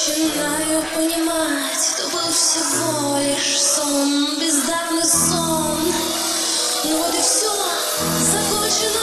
Начинаю понимать, то был всего лишь сон, бездарный сон. Ну вот и все, закончено,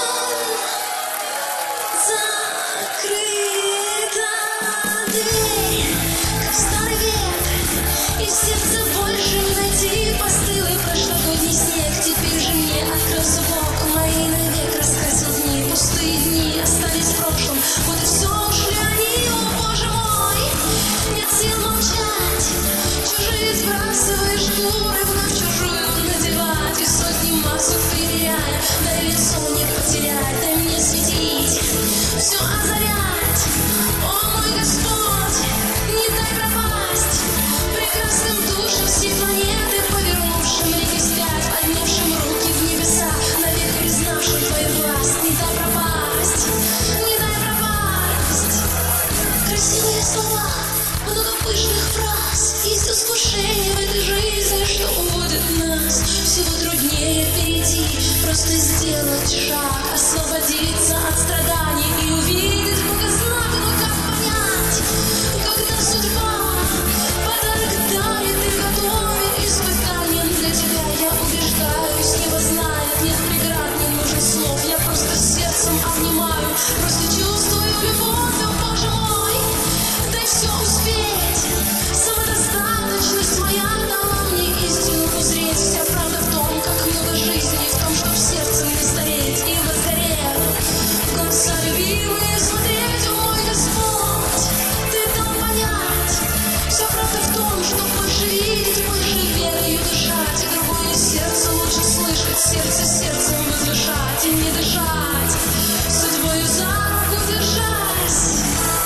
закрыта дверь, как в старый век, и в сердце больше не найти постылый прошлогодний снег. Теперь же мне открыл звук, мои навек раскрасил дни, пустые дни остались в прошлом. Вот и все, ушли они, о боже мой, нет сил молчать, чужие сбрасывая шкуры, вновь чужую надевать, и сотни масок примеряя, дай лицо не потерять, дай мне светить, все озарять, о мой Господь, не дай пропасть прекрасным душам всей планеты, повернувшим реки вспять, поднявшим руки в небеса, навек признавшим твою власть. Не дай пропасть, не дай пропасть. Красивые слова, много пышных фраз, есть искушение в этой жизни, что уводит нас. Всего труднее перейти, просто сделать шаг, освободиться от страданий и увидеть Богознак. Но как понять, когда судьба подарок дарит и готовит испытанием для тебя? Я убеждаюсь, небо знает, нет преград, не нужен слов, я просто сердцем обнимаю, просто чувствую любовь, о боже мой, дай все успеть. Самодостаточность моя дала мне истину узреть, вся правда в том, как много жизни в том, что в сердце не стареть и возгорел в глаза любимые смотреть, о мой Господь, ты дал понять, вся правда в том, что больше видеть, больше верою дышать, и другое сердце лучше слышать, сердце сердцем возвышать и не дышать, судьбою за руку держась.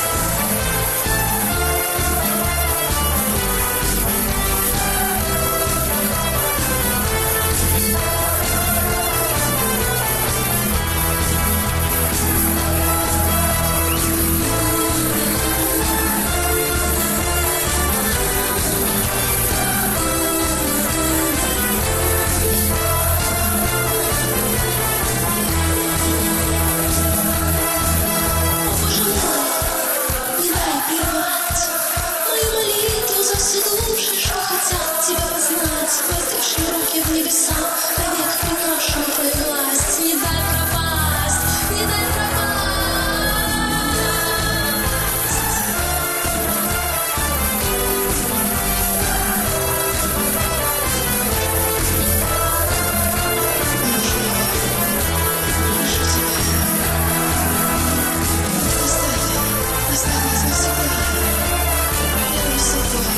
Тебя познать, воздевшим руки в небеса, навек принявшим твою власть. Не дай пропасть, не дай пропасть. Оставь нас навсегда. Я не с тобой.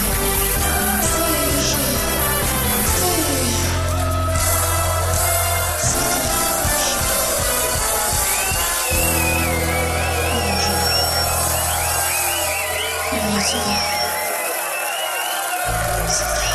Всегда.